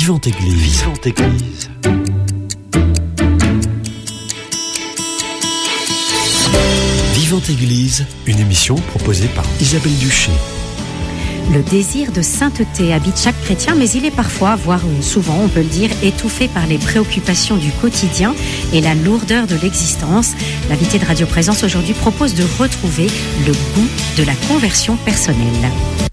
Vivante Église. Vivante Église. Vivante Église, une émission proposée par Isabelle Duché. Le désir de sainteté habite chaque chrétien, mais il est parfois, voire souvent, on peut le dire, étouffé par les préoccupations du quotidien et la lourdeur de l'existence. L'invité de Radio Présence aujourd'hui propose de retrouver le goût de la conversion personnelle.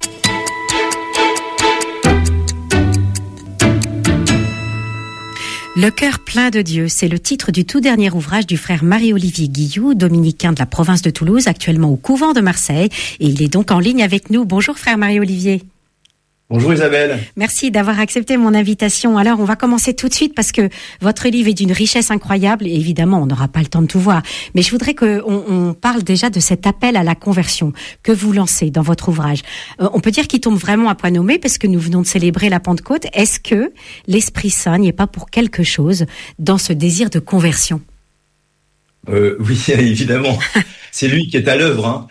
Le cœur plein de Dieu, c'est le titre du tout dernier ouvrage du frère Marie-Olivier Guilloux, dominicain de la province de Toulouse, actuellement au couvent de Marseille. Et il est donc en ligne avec nous. Bonjour frère Marie-Olivier. Bonjour Isabelle. Merci d'avoir accepté mon invitation. Alors, on va commencer tout de suite parce que votre livre est d'une richesse incroyable et évidemment, on n'aura pas le temps de tout voir. Mais je voudrais qu'on parle déjà de cet appel à la conversion que vous lancez dans votre ouvrage. On peut dire qu'il tombe vraiment à point nommé parce que nous venons de célébrer la Pentecôte. Est-ce que l'Esprit Saint n'y est pas pour quelque chose dans ce désir de conversion ? Oui, évidemment. C'est lui qui est à l'œuvre, hein.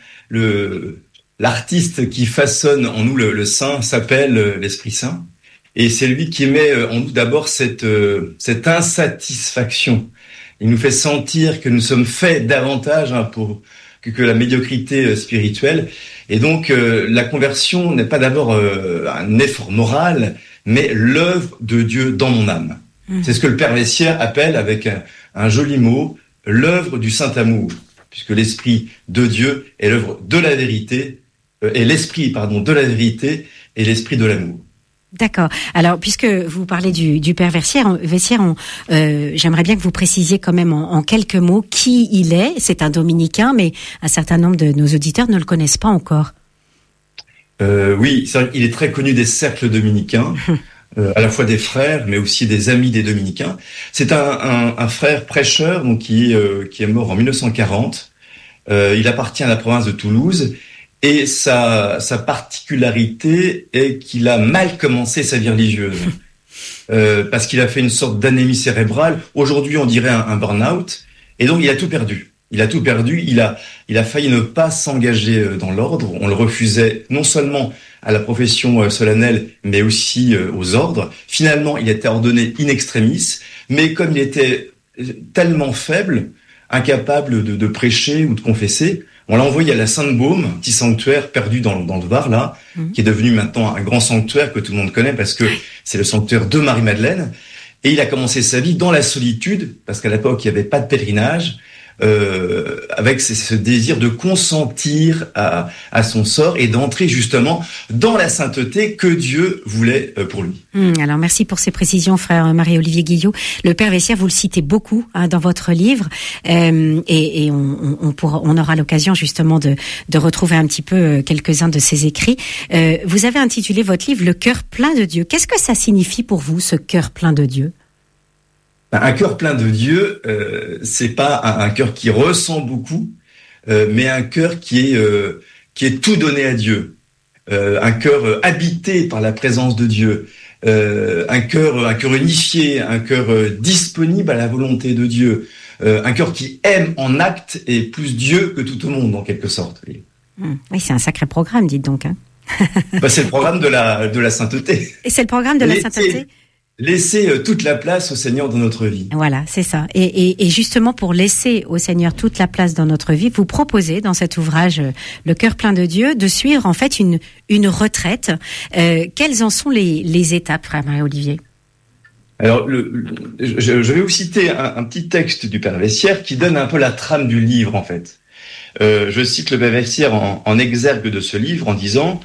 L'artiste qui façonne en nous le Saint s'appelle l'Esprit Saint. Et c'est lui qui met en nous d'abord cette insatisfaction. Il nous fait sentir que nous sommes faits davantage pour que la médiocrité spirituelle. Et donc, la conversion n'est pas d'abord un effort moral, mais l'œuvre de Dieu dans mon âme. C'est ce que le Père Vessière appelle avec un joli mot, l'œuvre du Saint-Amour, puisque l'Esprit de Dieu est l'œuvre de la vérité, et l'esprit, de la vérité et l'esprit de l'amour. D'accord. Alors, puisque vous parlez du Père Vessière, j'aimerais bien que vous précisiez quand même en quelques mots qui il est. C'est un dominicain, mais un certain nombre de nos auditeurs ne le connaissent pas encore. Oui, c'est vrai qu'il est très connu des cercles dominicains, à la fois des frères, mais aussi des amis des dominicains. C'est un frère prêcheur donc qui est mort en 1940. Il appartient à la province de Toulouse. Et sa particularité est qu'il a mal commencé sa vie religieuse, parce qu'il a fait une sorte d'anémie cérébrale. Aujourd'hui, on dirait un burn-out. Et donc, il a tout perdu. Il a failli ne pas s'engager dans l'ordre. On le refusait non seulement à la profession solennelle, mais aussi aux ordres. Finalement, il était ordonné in extremis. Mais comme il était tellement faible, incapable de prêcher ou de confesser, on l'a envoyé à la Sainte-Baume, un petit sanctuaire perdu dans le Var, là, qui est devenu maintenant un grand sanctuaire que tout le monde connaît parce que c'est le sanctuaire de Marie-Madeleine. Et il a commencé sa vie dans la solitude, parce qu'à l'époque, il n'y avait pas de pèlerinage, avec ce désir de consentir à son sort et d'entrer justement dans la sainteté que Dieu voulait pour lui. Alors merci pour ces précisions, frère Marie-Olivier Guilloux. Le Père Vessière, vous le citez beaucoup dans votre livre, et on aura l'occasion justement de retrouver un petit peu quelques-uns de ses écrits. Vous avez intitulé votre livre « Le cœur plein de Dieu ». Qu'est-ce que ça signifie pour vous, ce cœur plein de Dieu ? Un cœur plein de Dieu, c'est pas un cœur qui ressent beaucoup, mais un cœur qui est tout donné à Dieu. Un cœur habité par la présence de Dieu. Un cœur unifié, un cœur disponible à la volonté de Dieu. Un cœur qui aime en acte et plus Dieu que tout au monde, en quelque sorte. Oui, c'est un sacré programme, dites donc. Hein. C'est le programme de la sainteté. Et c'est le programme de la sainteté ? Laisser toute la place au Seigneur dans notre vie. Voilà, c'est ça. Et justement, pour laisser au Seigneur toute la place dans notre vie, vous proposez dans cet ouvrage Le cœur plein de Dieu de suivre en fait une retraite. Quelles en sont les étapes, frère Marie-Olivier ? Alors, je vais vous citer un petit texte du Père Vessière qui donne un peu la trame du livre en fait. Je cite le Père Vessière en exergue de ce livre en disant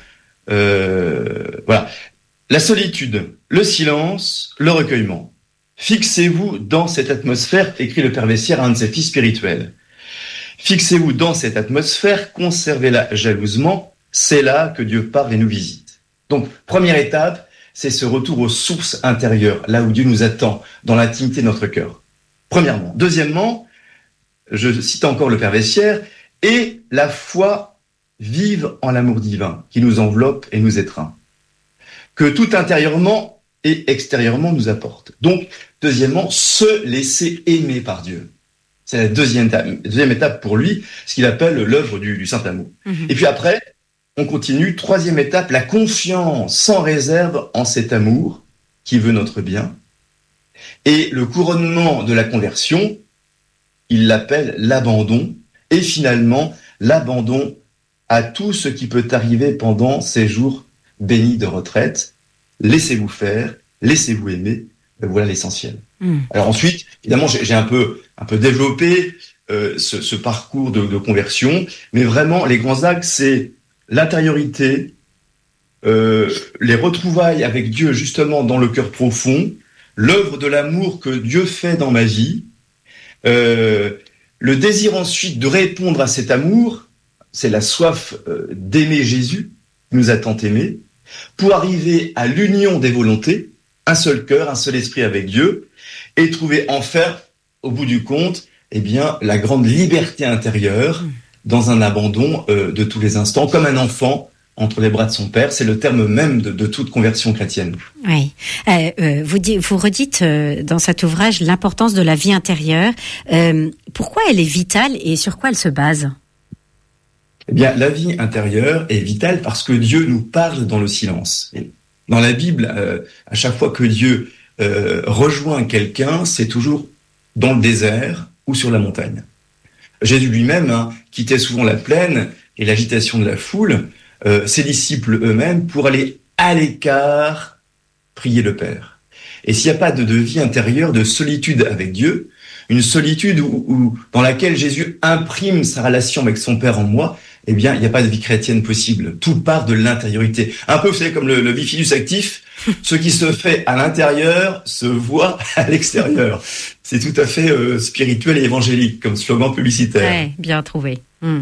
voilà. La solitude, le silence, le recueillement. Fixez-vous dans cette atmosphère, écrit le Père Vessière à un de ses fils spirituels. Fixez-vous dans cette atmosphère, conservez-la jalousement, c'est là que Dieu parle et nous visite. Donc, première étape, c'est ce retour aux sources intérieures, là où Dieu nous attend, dans l'intimité de notre cœur. Premièrement. Deuxièmement, je cite encore le Père Vessière, et la foi vive en l'amour divin, qui nous enveloppe et nous étreint. Que tout intérieurement et extérieurement nous apporte. Donc, deuxièmement, se laisser aimer par Dieu. C'est la deuxième étape pour lui, ce qu'il appelle l'œuvre du Saint-Amour. Et puis après, on continue, troisième étape, la confiance sans réserve en cet amour qui veut notre bien. Et le couronnement de la conversion, il l'appelle l'abandon, et finalement l'abandon à tout ce qui peut arriver pendant ces jours bénis de retraite. Laissez-vous faire, laissez-vous aimer, voilà l'essentiel. Alors ensuite, évidemment, j'ai un peu développé ce parcours de conversion, mais vraiment les grands axes, c'est l'intériorité, les retrouvailles avec Dieu justement dans le cœur profond, l'œuvre de l'amour que Dieu fait dans ma vie, le désir ensuite de répondre à cet amour, c'est la soif d'aimer Jésus, qui nous a tant aimés, pour arriver à l'union des volontés, un seul cœur, un seul esprit avec Dieu, et trouver enfin, au bout du compte, eh bien, la grande liberté intérieure dans un abandon de tous les instants, comme un enfant entre les bras de son père. C'est le terme même de toute conversion chrétienne. Oui. Vous redites dans cet ouvrage l'importance de la vie intérieure. Pourquoi elle est vitale et sur quoi elle se base ? Eh bien, la vie intérieure est vitale parce que Dieu nous parle dans le silence. Et dans la Bible, à chaque fois que Dieu rejoint quelqu'un, c'est toujours dans le désert ou sur la montagne. Jésus lui-même quittait souvent la plaine et l'agitation de la foule, ses disciples eux-mêmes, pour aller à l'écart prier le Père. Et s'il n'y a pas de vie intérieure, de solitude avec Dieu, une solitude dans laquelle Jésus imprime sa relation avec son Père en moi, eh bien, il n'y a pas de vie chrétienne possible. Tout part de l'intériorité. Un peu, vous savez, comme le bifidus actif, ce qui se fait à l'intérieur se voit à l'extérieur. C'est tout à fait spirituel et évangélique, comme slogan publicitaire. Ouais, bien trouvé.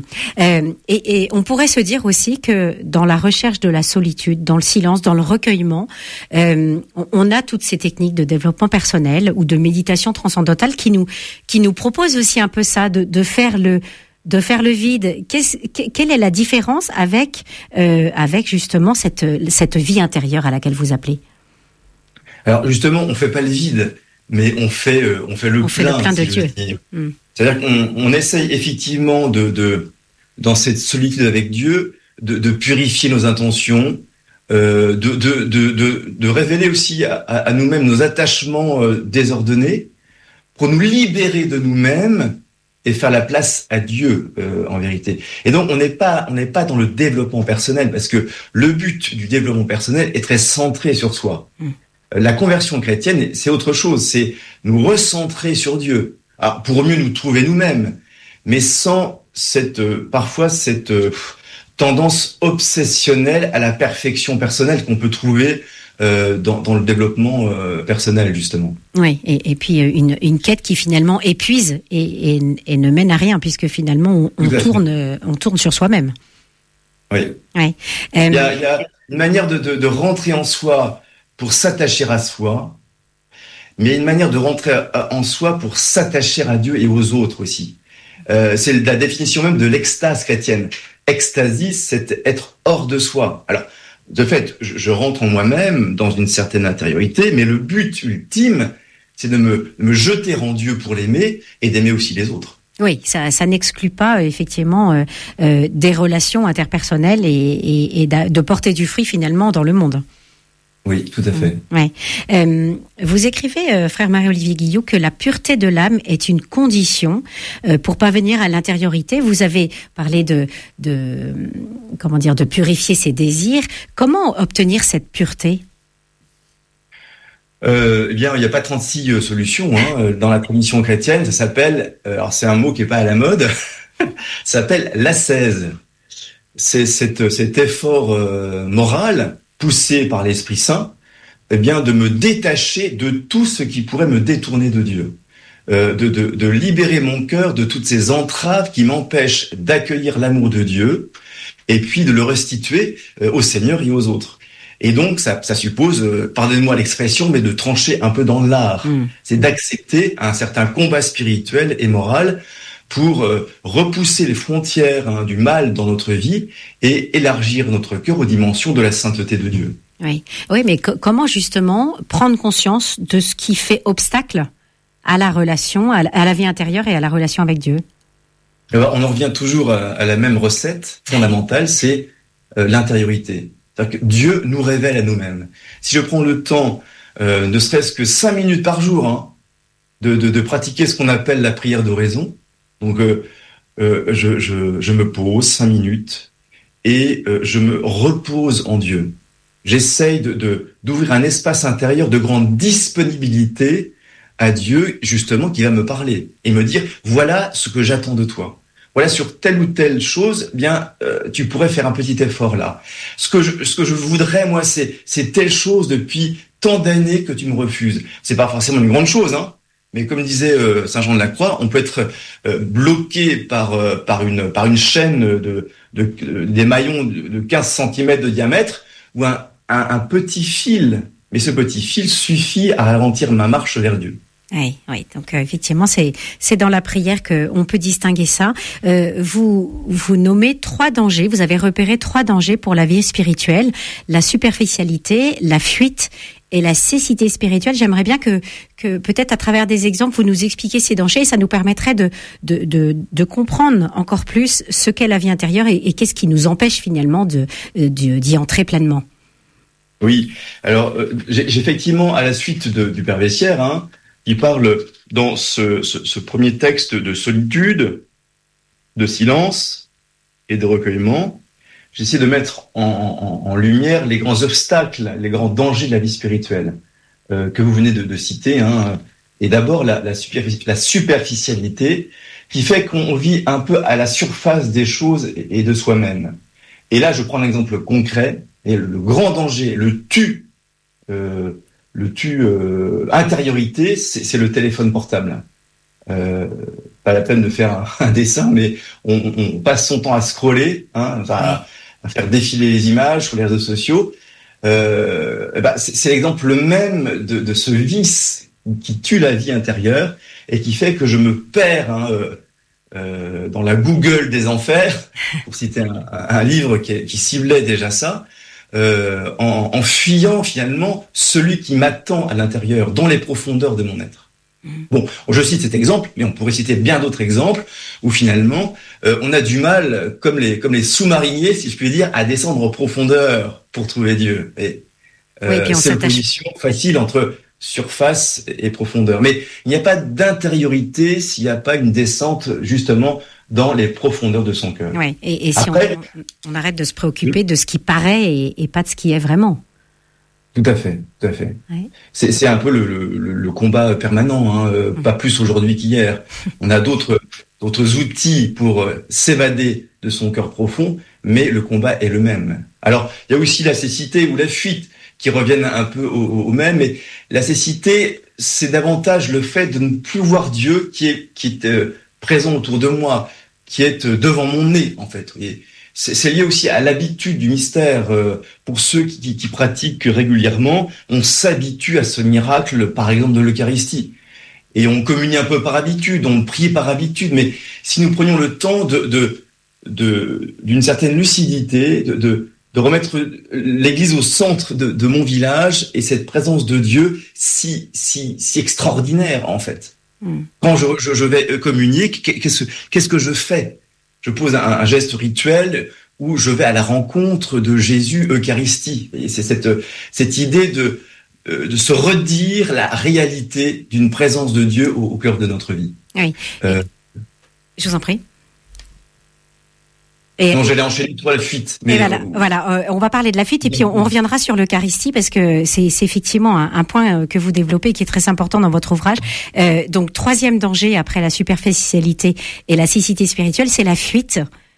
Et on pourrait se dire aussi que dans la recherche de la solitude, dans le silence, dans le recueillement, on a toutes ces techniques de développement personnel ou de méditation transcendantale qui nous proposent aussi un peu ça, de faire le vide. Quelle est la différence avec justement cette vie intérieure à laquelle vous appelez ? Alors justement, on fait pas le vide, mais on fait le plein de Dieu. C'est-à-dire qu'on essaye effectivement dans cette solitude avec Dieu, de purifier nos intentions, de révéler aussi à nous-mêmes nos attachements désordonnés, pour nous libérer de nous-mêmes et faire la place à Dieu, en vérité. Et donc, on n'est pas dans le développement personnel, parce que le but du développement personnel est très centré sur soi. La conversion chrétienne, c'est autre chose, c'est nous recentrer sur Dieu. Alors, pour mieux nous trouver nous-mêmes, mais sans parfois cette tendance obsessionnelle à la perfection personnelle qu'on peut trouver dans le développement personnel, justement. Oui, et puis une quête qui finalement épuise et ne mène à rien, puisque finalement on tourne sur soi-même. Oui. Ouais. Il y a une manière de rentrer en soi pour s'attacher à soi, mais une manière de rentrer en soi pour s'attacher à Dieu et aux autres aussi. C'est la définition même de l'extase chrétienne. Extasie, c'est être hors de soi. Alors, de fait, je rentre en moi-même dans une certaine intériorité, mais le but ultime, c'est de me jeter en Dieu pour l'aimer et d'aimer aussi les autres. Oui, ça n'exclut pas effectivement des relations interpersonnelles et de porter du fruit finalement dans le monde. Oui, tout à fait. Ouais. Vous écrivez, frère Marie-Olivier Guillot, que la pureté de l'âme est une condition pour parvenir à l'intériorité. Vous avez parlé de purifier ses désirs. Comment obtenir cette pureté ? Eh bien, il n'y a pas 36 solutions dans la tradition chrétienne. Ça s'appelle, alors c'est un mot qui est pas à la mode, ça s'appelle l'ascèse. C'est cet effort moral poussé par l'Esprit Saint, eh bien, de me détacher de tout ce qui pourrait me détourner de Dieu, de libérer mon cœur de toutes ces entraves qui m'empêchent d'accueillir l'amour de Dieu, et puis de le restituer au Seigneur et aux autres. Et donc, ça suppose, pardonnez-moi l'expression, mais de trancher un peu dans l'art. C'est d'accepter un certain combat spirituel et moral pour repousser les frontières du mal dans notre vie et élargir notre cœur aux dimensions de la sainteté de Dieu. Oui, mais comment justement prendre conscience de ce qui fait obstacle à la relation, à la vie intérieure et à la relation avec Dieu ? Alors, on en revient toujours à la même recette fondamentale, c'est l'intériorité. C'est-à-dire que Dieu nous révèle à nous-mêmes. Si je prends le temps ne serait-ce que 5 minutes par jour, hein, de pratiquer ce qu'on appelle la prière d'oraison. Donc, je me pose 5 minutes et je me repose en Dieu. J'essaye d'ouvrir un espace intérieur de grande disponibilité à Dieu, justement, qui va me parler et me dire, voilà ce que j'attends de toi. Voilà, sur telle ou telle chose, tu pourrais faire un petit effort là. Ce que je voudrais, moi, c'est telle chose depuis tant d'années que tu me refuses. C'est pas forcément une grande chose, hein. Mais comme disait Saint Jean de la Croix, on peut être bloqué par une chaîne des maillons de 15 cm de diamètre ou un petit fil. Mais ce petit fil suffit à ralentir ma marche vers Dieu. Oui. Donc effectivement, c'est dans la prière que on peut distinguer ça. Vous nommez 3 dangers. Vous avez repéré 3 dangers pour la vie spirituelle: la superficialité, la fuite et la cécité spirituelle. J'aimerais bien que peut-être à travers des exemples, vous nous expliquiez ces dangers. Et ça nous permettrait de comprendre encore plus ce qu'est la vie intérieure et qu'est-ce qui nous empêche finalement d'y entrer pleinement. Oui. Alors, j'ai effectivement, à la suite du Père Vessière, hein, il parle dans ce premier texte de solitude, de silence et de recueillement. J'essaie de mettre en lumière les grands obstacles, les grands dangers de la vie spirituelle que vous venez de citer. Hein. Et d'abord, la superficialité qui fait qu'on vit un peu à la surface des choses et de soi-même. Et là, je prends un exemple concret. Et le grand danger, le tu intériorité, c'est le téléphone portable. Pas la peine de faire un dessin, mais on passe son temps à scroller, hein, à faire défiler les images sur les réseaux sociaux. C'est l'exemple même de ce vice qui tue la vie intérieure et qui fait que je me perds dans la Google des enfers, pour citer un livre qui ciblait déjà ça. En fuyant finalement celui qui m'attend à l'intérieur, dans les profondeurs de mon être. Bon, je cite cet exemple, mais on pourrait citer bien d'autres exemples où finalement on a du mal, comme les sous-mariniers, si je puis dire, à descendre en profondeur pour trouver Dieu. Et c'est l'opposition facile entre surface et profondeur. Mais il n'y a pas d'intériorité s'il n'y a pas une descente justement dans les profondeurs de son cœur. Oui, et si après, on arrête de se préoccuper de ce qui paraît et pas de ce qui est vraiment. Tout à fait. Oui. C'est un peu le combat permanent, hein, pas plus aujourd'hui qu'hier. On a d'autres outils pour s'évader de son cœur profond, mais le combat est le même. Alors, il y a aussi la cécité ou la fuite qui reviennent un peu au même, mais la cécité, c'est davantage le fait de ne plus voir Dieu qui est présent autour de moi, qui est devant mon nez, en fait. Et c'est lié aussi à l'habitude du mystère. Pour ceux qui pratiquent régulièrement, on s'habitue à ce miracle, par exemple, de l'Eucharistie. Et on communie un peu par habitude, on prie par habitude, mais si nous prenions le temps d'une certaine lucidité, de remettre l'Église au centre de mon village et cette présence de Dieu si extraordinaire, en fait. Quand je vais communier, qu'est-ce que je fais? Je pose un geste rituel où je vais à la rencontre de Jésus Eucharistie. Et c'est cette idée de se redire la réalité d'une présence de Dieu au cœur de notre vie. Oui. Je vous en prie. Non, j'allais enchaîner sur la fuite. Mais voilà, on va parler de la fuite et puis on reviendra sur l'Eucharistie parce que c'est effectivement un point que vous développez qui est très important dans votre ouvrage. Donc, 3e danger après la superficialité et la cécité spirituelle, c'est la fuite.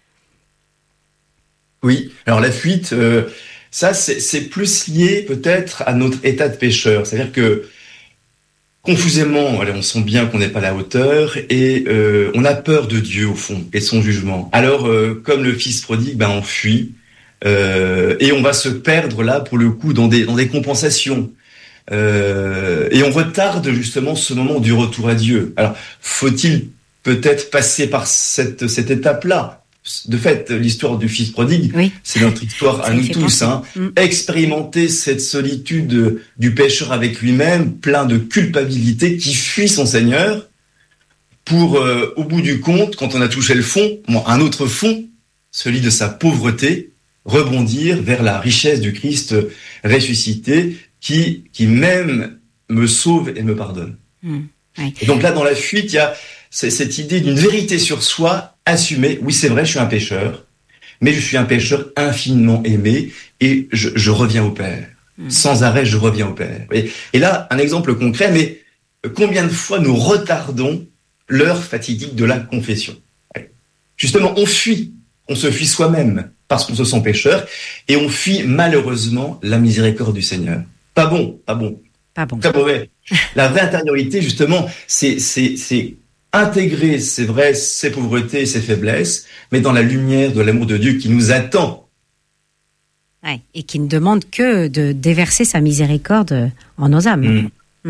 Oui, alors la fuite, ça c'est plus lié peut-être à notre état de pécheur. C'est-à-dire que confusément, on sent bien qu'on n'est pas à la hauteur et on a peur de Dieu au fond et de son jugement. Alors, comme le fils prodigue, on fuit et on va se perdre là pour le coup dans des compensations et on retarde justement ce moment du retour à Dieu. Alors, faut-il peut-être passer par cette étape-là? De fait, l'histoire du fils prodigue, oui, c'est notre histoire à nous tous. Hein. Expérimenter cette solitude du pécheur avec lui-même, plein de culpabilité, qui fuit son Seigneur, pour, au bout du compte, quand on a touché le fond, un autre fond, celui de sa pauvreté, rebondir vers la richesse du Christ ressuscité, qui même me sauve et me pardonne. Oui. Et donc là, dans la fuite, il y a cette idée d'une vérité sur soi assumée. Oui, c'est vrai, je suis un pécheur, mais je suis un pécheur infiniment aimé et je reviens au Père. Sans arrêt, je reviens au Père. Et là, un exemple concret, mais combien de fois nous retardons l'heure fatidique de la confession? Justement, on se fuit soi-même parce qu'on se sent pécheur et on fuit malheureusement la miséricorde du Seigneur. Pas bon. Très mauvais. La vraie intériorité, justement, c'est intégrer, c'est vrai, ses pauvretés, ses faiblesses, mais dans la lumière de l'amour de Dieu qui nous attend. Ouais, et qui ne demande que de déverser sa miséricorde en nos âmes.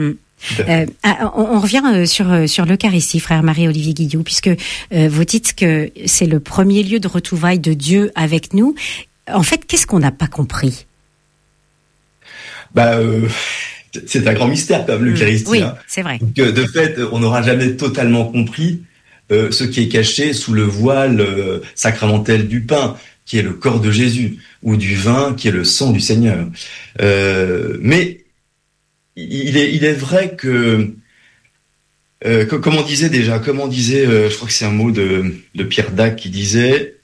On revient sur l'Eucharistie, frère Marie-Olivier Guillou, puisque vous dites que c'est le premier lieu de retrouvailles de Dieu avec nous. En fait, qu'est-ce qu'on n'a pas compris? C'est un grand mystère, comme l'Eucharistie. Oui, c'est vrai. Donc, de fait, on n'aura jamais totalement compris ce qui est caché sous le voile sacramentel du pain, qui est le corps de Jésus, ou du vin, qui est le sang du Seigneur. Mais il est vrai que, comme on disait, je crois que c'est un mot de Pierre Dac qui disait,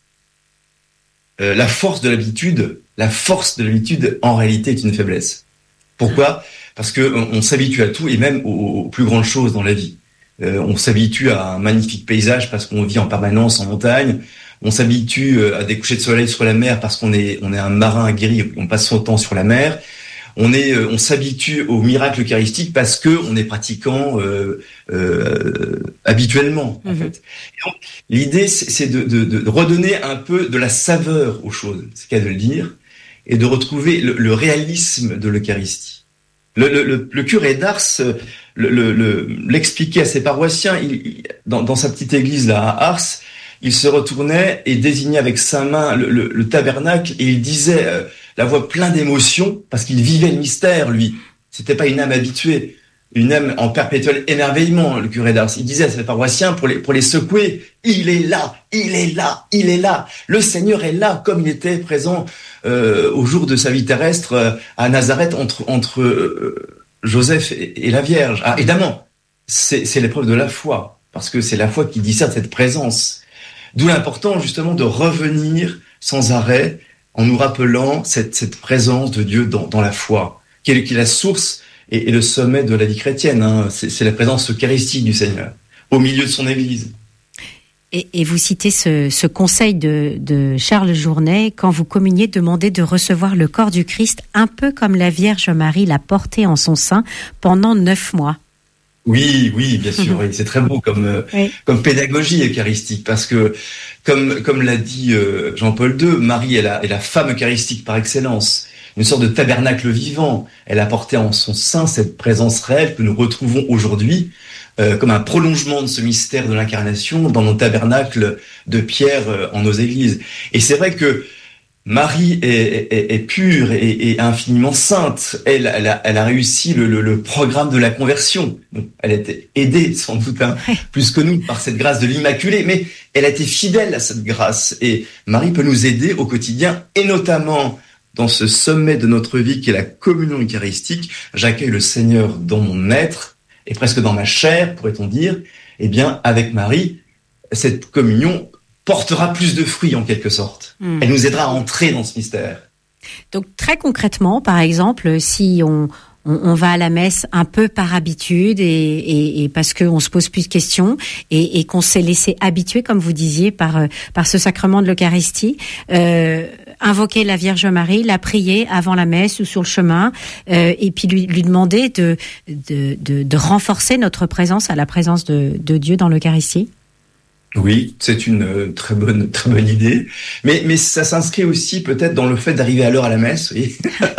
la force de l'habitude, en réalité, est une faiblesse. Pourquoi? Parce que on s'habitue à tout, et même aux plus grandes choses dans la vie. On s'habitue à un magnifique paysage parce qu'on vit en permanence en montagne. On s'habitue à des couchers de soleil sur la mer parce qu'on est un marin aguerri, on passe son temps sur la mer. On s'habitue au miracle eucharistique parce que on est pratiquant habituellement, en fait. Et donc, l'idée, c'est de redonner un peu de la saveur aux choses, c'est le cas de le dire, et de retrouver le réalisme de l'Eucharistie. Le curé d'Ars l'expliquait à ses paroissiens. Dans sa petite église là à Ars, il se retournait et désignait avec sa main le tabernacle et il disait la voix pleine d'émotion parce qu'il vivait le mystère, lui. C'était pas une âme habituée, une âme en perpétuel émerveillement, le curé d'Ars. Il disait à ses paroissiens pour les secouer, il est là. Le Seigneur est là comme il était présent au jour de sa vie terrestre à Nazareth entre Joseph et la Vierge. Ah, évidemment, c'est l'épreuve de la foi, parce que c'est la foi qui discerne cette présence. D'où l'important justement de revenir sans arrêt en nous rappelant cette présence de Dieu dans la foi, qui est la source et le sommet de la vie chrétienne. Hein. C'est la présence eucharistique du Seigneur au milieu de son Église. Et vous citez ce conseil de Charles Journet: quand vous communiez, demandez de recevoir le corps du Christ un peu comme la Vierge Marie l'a porté en son sein pendant 9 mois. Oui, bien sûr. Oui. C'est très beau comme pédagogie eucharistique, parce que comme l'a dit Jean-Paul II, Marie est la femme eucharistique par excellence, une sorte de tabernacle vivant. Elle a porté en son sein cette présence réelle que nous retrouvons aujourd'hui comme un prolongement de ce mystère de l'incarnation dans nos tabernacles de pierre en nos églises. Et c'est vrai que Marie est pure et infiniment sainte. Elle a réussi le programme de la conversion. Bon, elle a été aidée sans doute plus que nous par cette grâce de l'Immaculée, mais elle a été fidèle à cette grâce. Et Marie peut nous aider au quotidien, et notamment dans ce sommet de notre vie qui est la communion eucharistique. J'accueille le Seigneur dans mon être et presque dans ma chair, pourrait-on dire. Eh bien, avec Marie, cette communion portera plus de fruits en quelque sorte. Elle nous aidera à entrer dans ce mystère. Donc très concrètement, par exemple, si on va à la messe un peu par habitude et parce qu'on se pose plus de questions et qu'on s'est laissé habituer, comme vous disiez, par ce sacrement de l'Eucharistie, invoquer la Vierge Marie, la prier avant la messe ou sur le chemin, et puis lui demander de renforcer notre présence à la présence de Dieu dans l'Eucharistie. Oui, c'est une très bonne idée, mais ça s'inscrit aussi peut-être dans le fait d'arriver à l'heure à la messe, oui.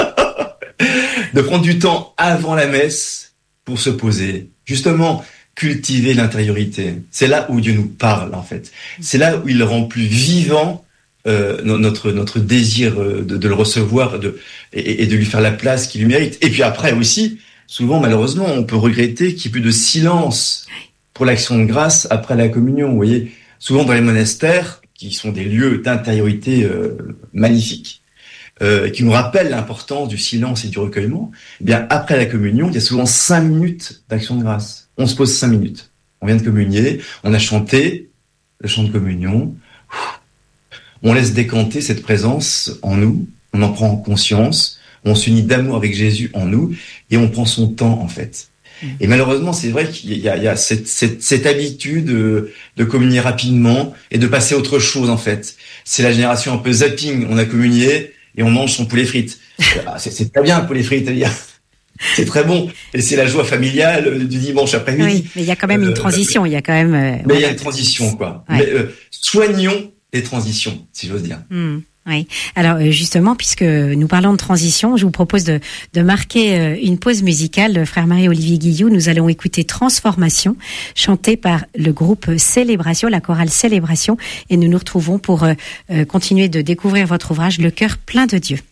De prendre du temps avant la messe pour se poser, justement cultiver l'intériorité. C'est là où Dieu nous parle en fait. C'est là où il rend plus vivant notre désir de le recevoir et de lui faire la place qu'il lui mérite. Et puis après aussi, souvent malheureusement, on peut regretter qu'il n'y ait plus de silence pour l'action de grâce après la communion. Vous voyez, souvent dans les monastères, qui sont des lieux d'intériorité magnifiques, qui nous rappelle l'importance du silence et du recueillement, eh bien, après la communion, il y a souvent 5 minutes d'action de grâce. On se pose 5 minutes. On vient de communier, on a chanté le chant de communion. On laisse décanter cette présence en nous, on en prend conscience, on s'unit d'amour avec Jésus en nous, et on prend son temps, en fait. Et malheureusement, c'est vrai qu'il y a cette habitude de communier rapidement et de passer à autre chose, en fait. C'est la génération un peu zapping. On a communié et on mange son poulet frites. C'est très bien, le poulet frites. C'est très bon. Et c'est la joie familiale du dimanche après-midi. Oui, mais il y a quand même une transition. Il y a quand même. Mais il y a une transition, quoi. Ouais. Mais, soignons les transitions, si j'ose dire. Oui. Alors justement, puisque nous parlons de transition, je vous propose de marquer une pause musicale. Frère Marie-Olivier Guillou, nous allons écouter Transformation, chantée par le groupe Célébration, la chorale Célébration, et nous nous retrouvons pour continuer de découvrir votre ouvrage, Le cœur plein de Dieu.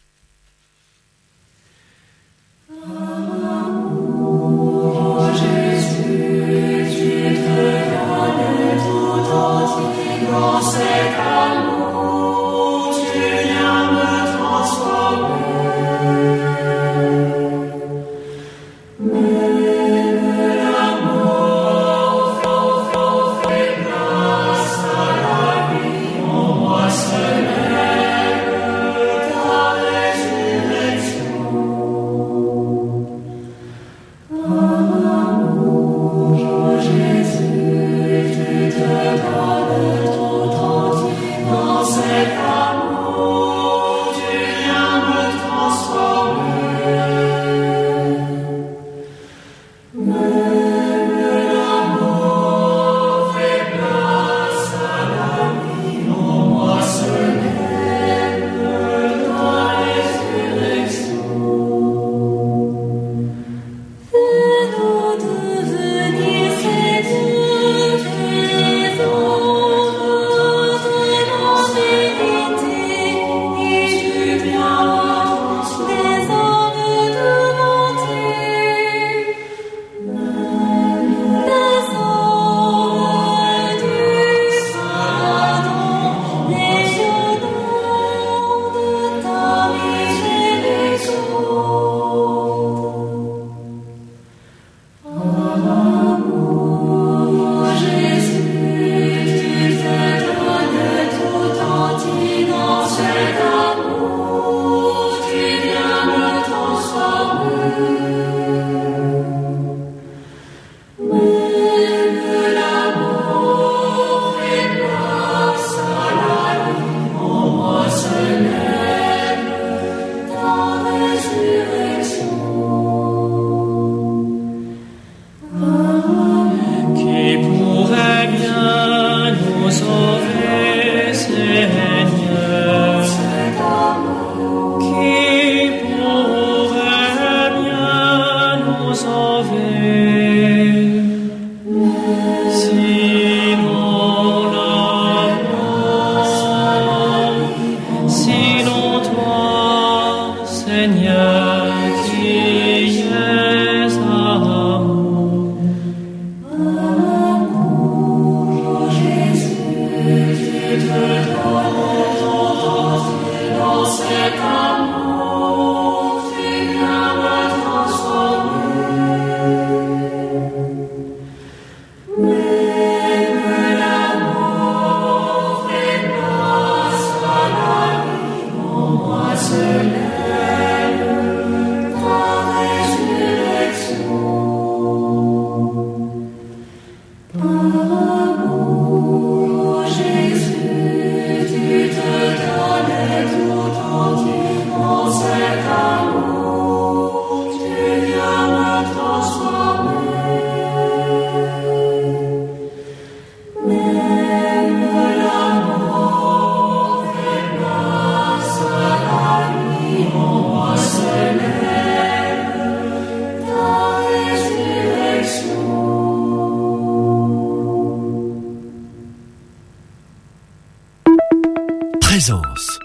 Présence.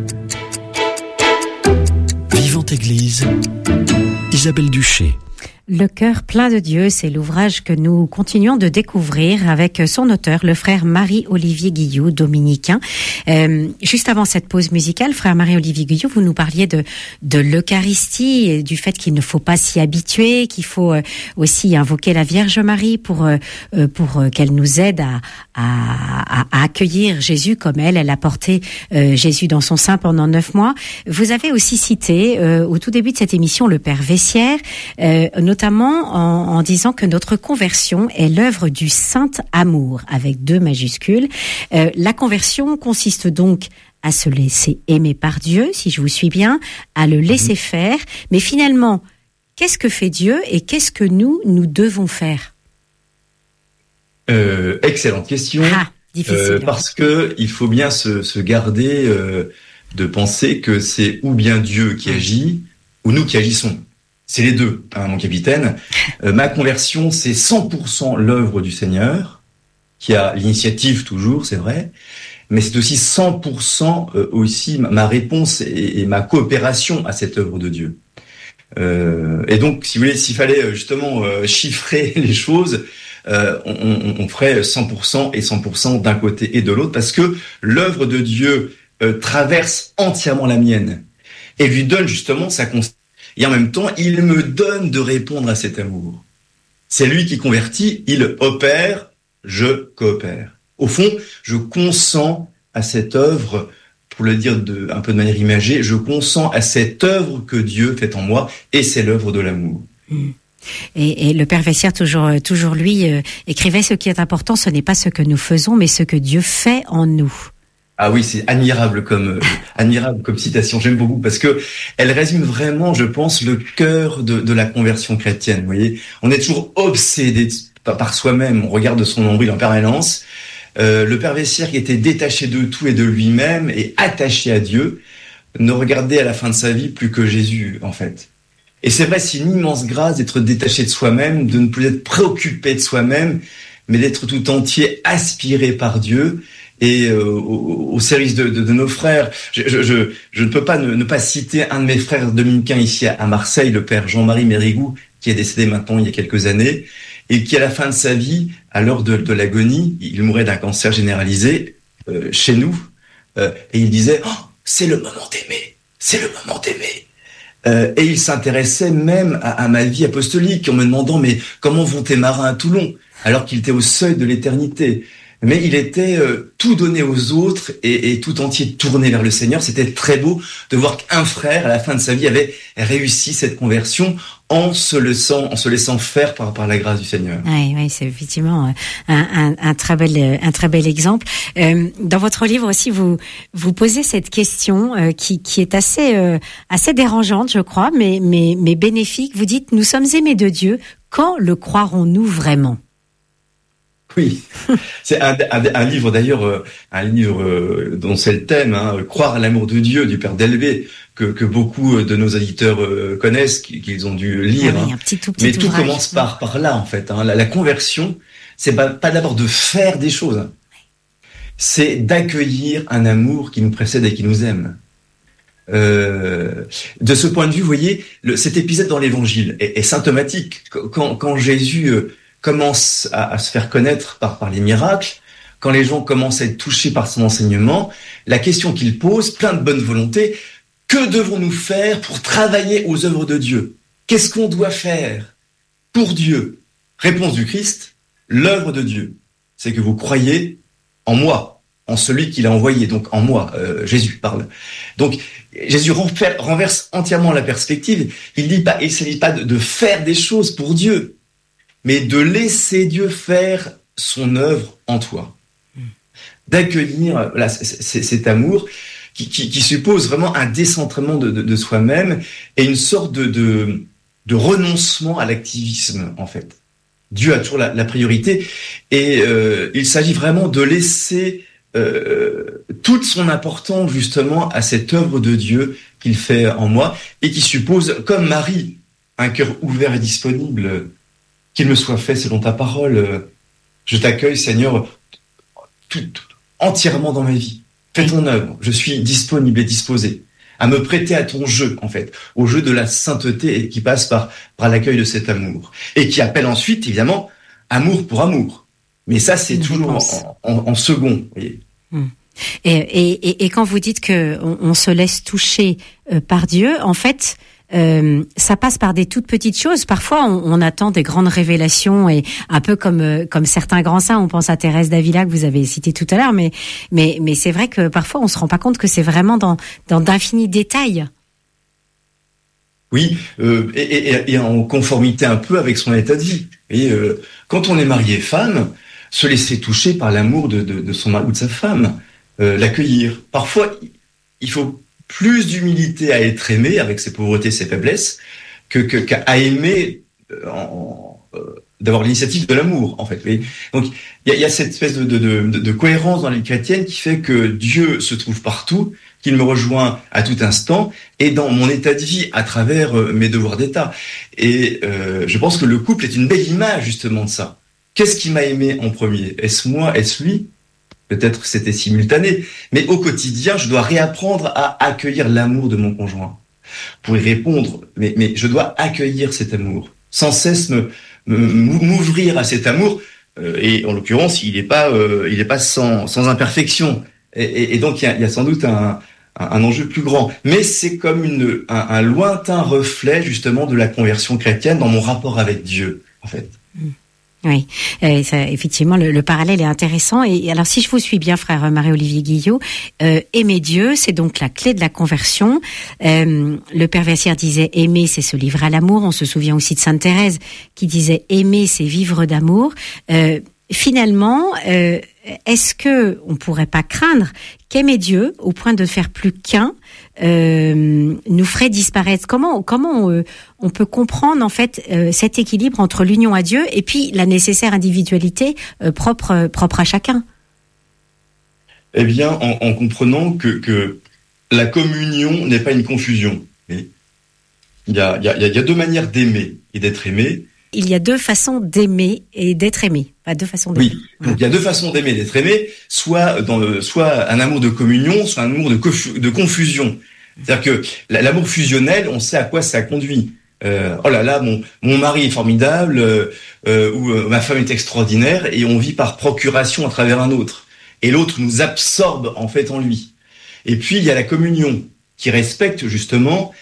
Vivante Église, Isabelle Duché. Le cœur plein de Dieu, c'est l'ouvrage que nous continuons de découvrir avec son auteur, le frère Marie-Olivier Guillou, dominicain. Juste avant cette pause musicale, frère Marie-Olivier Guillou, vous nous parliez de l'Eucharistie et du fait qu'il ne faut pas s'y habituer, qu'il faut aussi invoquer la Vierge Marie pour qu'elle nous aide à accueillir Jésus comme elle a porté Jésus dans son sein pendant 9 mois. Vous avez aussi cité au tout début de cette émission le Père Vessière, notamment en disant que notre conversion est l'œuvre du saint amour, avec 2 majuscules. La conversion consiste donc à se laisser aimer par Dieu, si je vous suis bien, à le laisser faire. Mais finalement, qu'est-ce que fait Dieu et qu'est-ce que nous devons faire ? Excellente question. Difficile. Parce que il faut bien se garder de penser que c'est ou bien Dieu qui agit, ou nous qui agissons. C'est les deux, mon capitaine. Ma conversion, c'est 100% l'œuvre du Seigneur, qui a l'initiative toujours, c'est vrai, mais c'est aussi 100% aussi ma réponse et ma coopération à cette œuvre de Dieu. Et donc, si vous voulez, s'il fallait justement chiffrer les choses, on ferait 100% et 100% d'un côté et de l'autre, parce que l'œuvre de Dieu traverse entièrement la mienne et lui donne justement sa constance. Et en même temps, il me donne de répondre à cet amour. C'est lui qui convertit, il opère, je coopère. Au fond, je consens à cette œuvre, pour le dire un peu de manière imagée, je consens à cette œuvre que Dieu fait en moi, et c'est l'œuvre de l'amour. Et le Père Vessière, toujours lui, écrivait: ce qui est important, ce n'est pas ce que nous faisons, mais ce que Dieu fait en nous. Ah oui, c'est admirable comme citation. J'aime beaucoup parce que elle résume vraiment, je pense, le cœur de la conversion chrétienne. Vous voyez, on est toujours obsédé par soi-même. On regarde son nombril en permanence. Le Père Vessière, qui était détaché de tout et de lui-même et attaché à Dieu, ne regardait à la fin de sa vie plus que Jésus, en fait. Et c'est vrai, c'est une immense grâce d'être détaché de soi-même, de ne plus être préoccupé de soi-même, mais d'être tout entier aspiré par Dieu et au service de nos frères. Je ne peux pas ne pas citer un de mes frères dominicains ici à Marseille, le Père Jean-Marie Mérigou, qui est décédé maintenant il y a quelques années, et qui à la fin de sa vie, à l'heure de l'agonie, il mourait d'un cancer généralisé chez nous, et il disait: oh, c'est le moment d'aimer, c'est le moment d'aimer. Et il s'intéressait même à ma vie apostolique en me demandant: mais comment vont tes marins à Toulon, alors qu'il était au seuil de l'éternité. Mais il était tout donné aux autres et tout entier tourné vers le Seigneur. C'était très beau de voir qu'un frère, à la fin de sa vie, avait réussi cette conversion en se laissant faire par la grâce du Seigneur. Oui, c'est effectivement un très bel exemple. Dans votre livre aussi, vous posez cette question qui est assez dérangeante, je crois, mais bénéfique. Vous dites: nous sommes aimés de Dieu. Quand le croirons-nous vraiment ? Oui, c'est un livre d'ailleurs, dont c'est le thème, Croire à l'amour de Dieu, du Père Delvey, que beaucoup de nos éditeurs connaissent, qu'ils ont dû lire. Ah oui, un petit mais tout ouvrage. commence par là, en fait. La conversion, c'est pas d'abord de faire des choses, c'est d'accueillir un amour qui nous précède et qui nous aime. De ce point de vue, vous voyez, cet épisode dans l'Évangile est symptomatique. Quand Jésus commence à se faire connaître par les miracles, quand les gens commencent à être touchés par son enseignement, la question qu'il pose, plein de bonne volonté: que devons-nous faire pour travailler aux œuvres de Dieu ? Qu'est-ce qu'on doit faire pour Dieu ? Réponse du Christ: l'œuvre de Dieu, c'est que vous croyez en moi, en celui qu'il a envoyé, donc en moi, Jésus parle. Donc Jésus renverse entièrement la perspective. Il ne s'agit pas de faire des choses pour Dieu, mais de laisser Dieu faire son œuvre en toi. D'accueillir cet amour qui suppose vraiment un décentrement de soi-même et une sorte de renoncement à l'activisme, en fait. Dieu a toujours la priorité et il s'agit vraiment de laisser toute son importance justement à cette œuvre de Dieu qu'il fait en moi et qui suppose, comme Marie, un cœur ouvert et disponible. Qu'il me soit fait selon ta parole. Je t'accueille, Seigneur, entièrement dans ma vie. Fais ton œuvre. Je suis disponible et disposé. à me prêter à ton jeu, en fait, au jeu de la sainteté et qui passe par l'accueil de cet amour. Et qui appelle ensuite, évidemment, amour pour amour. Mais ça, c'est toujours en second, vous voyez. Et quand vous dites que on se laisse toucher par Dieu, en fait, ça passe par des toutes petites choses. Parfois, on attend des grandes révélations et un peu comme certains grands saints. On pense à Thérèse d'Avila que vous avez cité tout à l'heure, mais c'est vrai que parfois on se rend pas compte que c'est vraiment dans d'infinis détails. Oui, et en conformité un peu avec son état de vie. Et quand on est marié femme, se laisser toucher par l'amour de son mari ou de sa femme, l'accueillir. Parfois, il faut plus d'humilité à être aimé avec ses pauvretés, ses faiblesses, qu'à aimer d'avoir l'initiative de l'amour, en fait. Donc, il y a cette espèce de cohérence dans la vie chrétienne qui fait que Dieu se trouve partout, qu'il me rejoint à tout instant, et dans mon état de vie, à travers mes devoirs d'État. Et je pense que le couple est une belle image, justement, de ça. Qu'est-ce qui m'a aimé en premier? Est-ce moi? Est-ce lui? Peut-être que c'était simultané, mais au quotidien, je dois réapprendre à accueillir l'amour de mon conjoint. Pour y répondre, mais je dois accueillir cet amour, sans cesse m'ouvrir à cet amour, et en l'occurrence, il n'est pas sans imperfection. Et donc, il y a sans doute un enjeu plus grand. Mais c'est comme un lointain reflet, justement, de la conversion chrétienne dans mon rapport avec Dieu, en fait. Oui, ça, effectivement, le parallèle est intéressant. Et alors, si je vous suis bien, frère Marie-Olivier Guillot, aimer Dieu, c'est donc la clé de la conversion. Le Père Versière disait aimer, c'est se livrer à l'amour. On se souvient aussi de Sainte Thérèse qui disait aimer, c'est vivre d'amour. Finalement, est-ce que on pourrait pas craindre qu'aimer Dieu au point de faire plus qu'un nous ferait disparaître? Comment on peut comprendre en fait cet équilibre entre l'union à Dieu et puis la nécessaire individualité propre à chacun? Eh bien, en comprenant que la communion n'est pas une confusion. Il y a deux manières d'aimer et d'être aimé. Il y a deux façons d'aimer et d'être aimé. Pas deux façons d'aimer. Oui, donc il y a deux façons d'aimer et d'être aimé, soit un amour de communion, soit un amour de confusion. C'est-à-dire que l'amour fusionnel, on sait à quoi ça conduit. Oh là là, mon mari est formidable, ou ma femme est extraordinaire, et on vit par procuration à travers un autre. Et l'autre nous absorbe en fait en lui. Et puis il y a la communion, qui respecte justement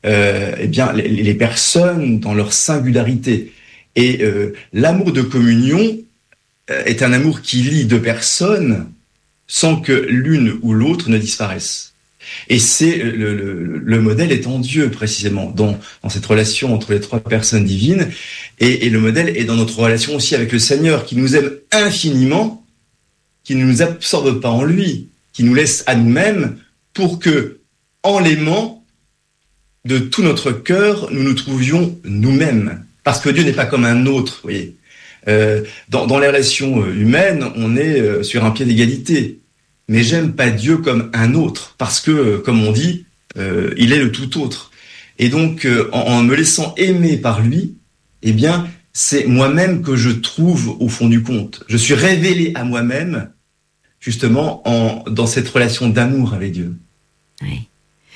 les personnes dans leur singularité. Et l'amour de communion est un amour qui lie deux personnes sans que l'une ou l'autre ne disparaisse. Et c'est le modèle est en Dieu précisément, dans cette relation entre les trois personnes divines. Et le modèle est dans notre relation aussi avec le Seigneur, qui nous aime infiniment, qui ne nous absorbe pas en lui, qui nous laisse à nous-mêmes pour que, en l'aimant, de tout notre cœur, nous nous trouvions nous-mêmes. Parce que Dieu n'est pas comme un autre, vous voyez. Dans les relations humaines, on est sur un pied d'égalité. Mais j'aime pas Dieu comme un autre, parce que, comme on dit, il est le tout autre. Et donc, en me laissant aimer par lui, eh bien, c'est moi-même que je trouve au fond du compte. Je suis révélé à moi-même, justement, dans cette relation d'amour avec Dieu. Oui.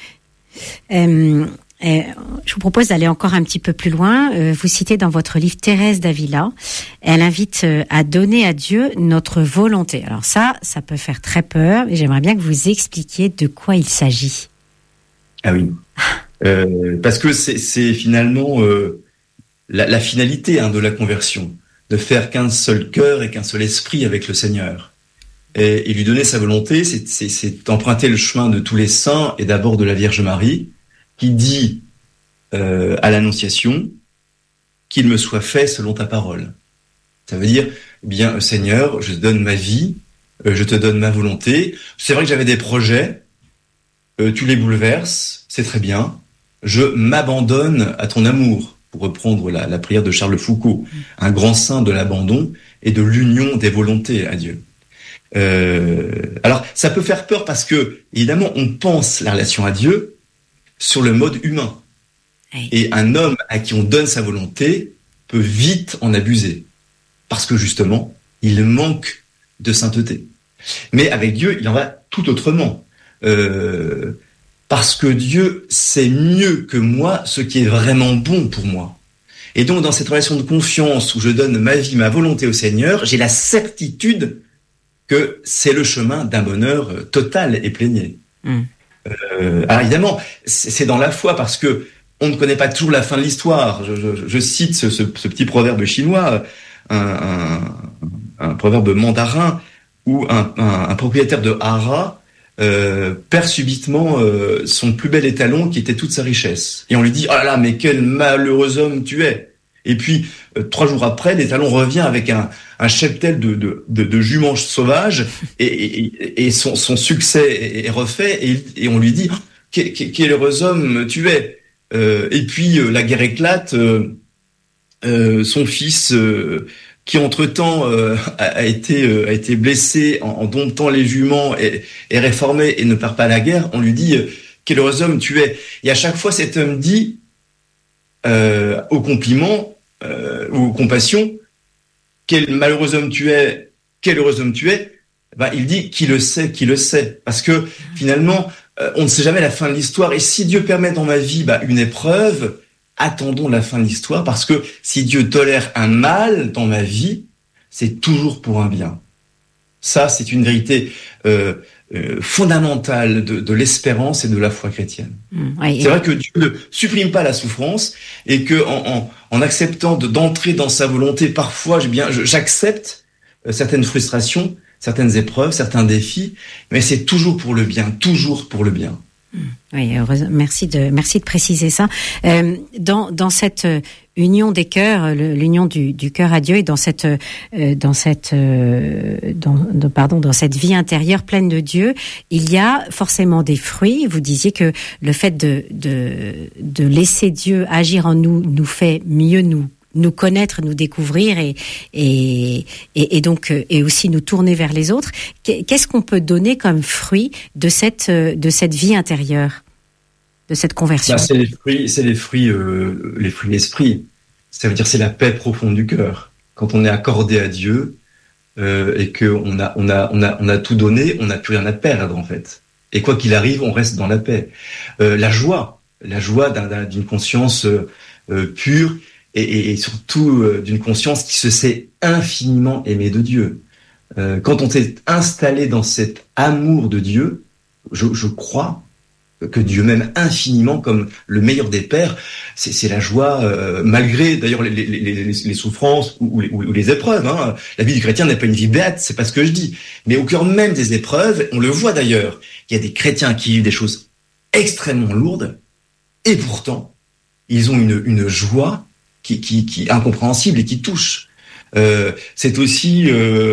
Je vous propose d'aller encore un petit peu plus loin. Vous citez dans votre livre Thérèse d'Avila. Elle invite à donner à Dieu notre volonté. Alors ça peut faire très peur. Et j'aimerais bien que vous expliquiez de quoi il s'agit. Ah oui. Parce que c'est finalement la finalité de la conversion, de faire qu'un seul cœur et qu'un seul esprit avec le Seigneur. Et lui donner sa volonté, c'est emprunter le chemin de tous les saints et d'abord de la Vierge Marie, qui dit à l'Annonciation qu'il me soit fait selon ta parole. Ça veut dire, bien, Seigneur, je te donne ma vie, je te donne ma volonté. C'est vrai que j'avais des projets, tu les bouleverses, c'est très bien. Je m'abandonne à ton amour, pour reprendre la prière de Charles Foucault, un grand saint de l'abandon et de l'union des volontés à Dieu. Alors, ça peut faire peur parce que, évidemment, on pense la relation à Dieu sur le mode humain. Oui. Et un homme à qui on donne sa volonté peut vite en abuser. Parce que justement, il manque de sainteté. Mais avec Dieu, il en va tout autrement. parce que Dieu sait mieux que moi ce qui est vraiment bon pour moi. Et donc, dans cette relation de confiance où je donne ma vie, ma volonté au Seigneur, j'ai la certitude que c'est le chemin d'un bonheur total et plénier. Alors évidemment, c'est dans la foi, parce que on ne connaît pas toujours la fin de l'histoire. Je cite ce petit proverbe chinois, un proverbe mandarin, où un propriétaire de haras perd subitement son plus bel étalon, qui était toute sa richesse. Et on lui dit: « Oh là là, mais quel malheureux homme tu es !» Et puis, 3 jours après, l'étalon revient avec un cheptel de juments sauvages, et son succès est refait, et on lui dit: « Quel heureux homme tu es !» Et puis, la guerre éclate, son fils, qui entre-temps a été blessé en domptant les juments, est réformé et ne part pas à la guerre, on lui dit: « Quel heureux homme tu es !» Et à chaque fois, cet homme dit, au compliment ou aux compassions: « Quel malheureux homme tu es, quel heureux homme tu es !» Il dit: qui le sait. Parce que finalement, on ne sait jamais la fin de l'histoire. Et si Dieu permet dans ma vie une épreuve, attendons la fin de l'histoire, parce que si Dieu tolère un mal dans ma vie, c'est toujours pour un bien. Ça, c'est une vérité fondamentale de l'espérance et de la foi chrétienne. C'est vrai que Dieu ne supprime pas la souffrance, et que en acceptant d'entrer dans sa volonté, parfois, j'accepte certaines frustrations, certaines épreuves, certains défis, mais c'est toujours pour le bien, toujours pour le bien. Oui, heureusement. Merci de préciser ça. Dans cette union des cœurs, l'union du cœur à Dieu, et dans cette vie intérieure pleine de Dieu, il y a forcément des fruits. Vous disiez que le fait de laisser Dieu agir en nous fait mieux nous connaître, nous découvrir, et donc et aussi nous tourner vers les autres. Qu'est-ce qu'on peut donner comme fruit de cette vie intérieure, de cette conversion? C'est les fruits de l'esprit. Ça veut dire, c'est la paix profonde du cœur. Quand on est accordé à Dieu, et que on a tout donné, on n'a plus rien à perdre, en fait. Et quoi qu'il arrive, on reste dans la paix. La joie d'une conscience pure, et surtout d'une conscience qui se sait infiniment aimée de Dieu. Quand on s'est installé dans cet amour de Dieu, je crois que Dieu m'aime infiniment comme le meilleur des pères. C'est la joie, malgré d'ailleurs les souffrances ou les épreuves. La vie du chrétien n'est pas une vie béate, c'est pas ce que je dis. Mais au cœur même des épreuves, on le voit d'ailleurs, il y a des chrétiens qui vivent des choses extrêmement lourdes, et pourtant, ils ont une joie qui est incompréhensible et qui touche. C'est aussi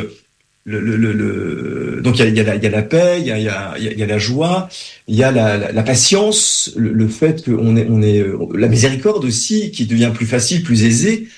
donc il y a la paix, il y a la joie, il y a la patience, le fait qu'on est la miséricorde aussi, qui devient plus facile, plus aisée.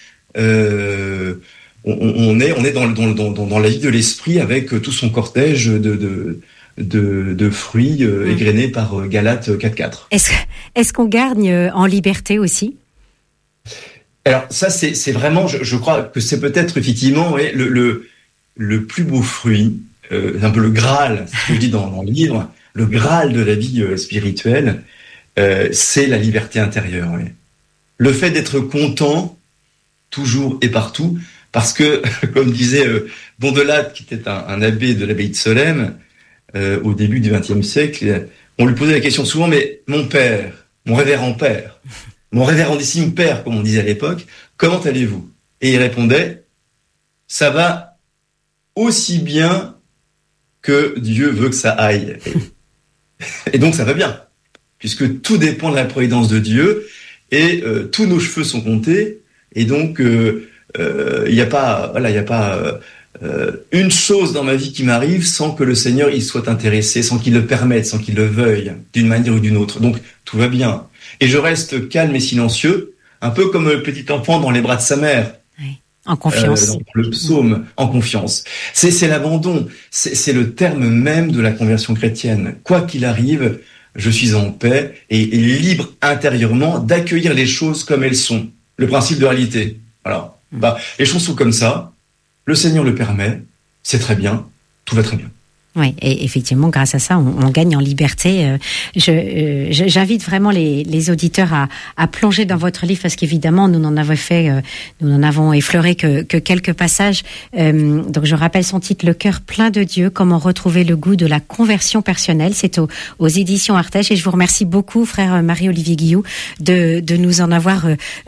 On est dans la vie de l'esprit, avec tout son cortège de fruits égrenés par Galates 4.4. Est-ce qu'on gagne en liberté aussi? Alors ça, c'est vraiment, je crois que c'est peut-être effectivement le plus beau fruit, un peu le Graal, c'est ce que je dis dans le livre, le Graal de la vie spirituelle, c'est la liberté intérieure. Oui. Le fait d'être content toujours et partout, parce que, comme disait Bondelade, qui était un abbé de l'abbaye de Solesmes, au début du XXe siècle, on lui posait la question souvent: mais mon père, mon révérend père, mon révérendissime père, comme on disait à l'époque, comment allez-vous? Et il répondait: ça va aussi bien que Dieu veut que ça aille. Et donc ça va bien, puisque tout dépend de la providence de Dieu, et tous nos cheveux sont comptés, et donc il n'y a pas une chose dans ma vie qui m'arrive sans que le Seigneur y soit intéressé, sans qu'il le permette, sans qu'il le veuille, d'une manière ou d'une autre. Donc tout va bien. Et je reste calme et silencieux, un peu comme le petit enfant dans les bras de sa mère. Oui, en confiance. Dans le psaume, en confiance. C'est l'abandon, c'est le terme même de la conversion chrétienne. Quoi qu'il arrive, je suis en paix et libre intérieurement d'accueillir les choses comme elles sont. Le principe de réalité. Alors, les choses sont comme ça, le Seigneur le permet, c'est très bien, tout va très bien. Oui, et effectivement, grâce à ça, on gagne en liberté. J'invite vraiment les auditeurs à plonger dans votre livre, parce qu'évidemment, nous n'en avons effleuré que quelques passages. Donc, je rappelle son titre, Le cœur plein de Dieu, comment retrouver le goût de la conversion personnelle. C'est aux éditions Artege, et je vous remercie beaucoup, frère Marie-Olivier Guillou, de nous en avoir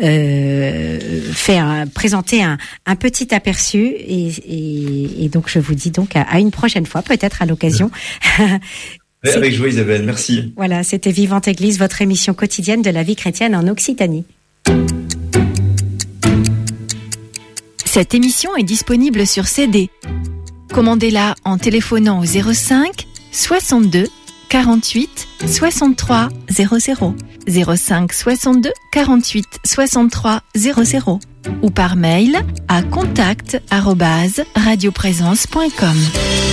présenté un petit aperçu. Et donc, je vous dis donc à une prochaine fois, peut-être à l'occasion. Avec joie, Isabelle, merci. Voilà, c'était Vivante Église, votre émission quotidienne de la vie chrétienne en Occitanie. Cette émission est disponible sur CD. Commandez-la en téléphonant au 05 62 48 63 00, 05 62 48 63 00, ou par mail à contact@radioprésence.com.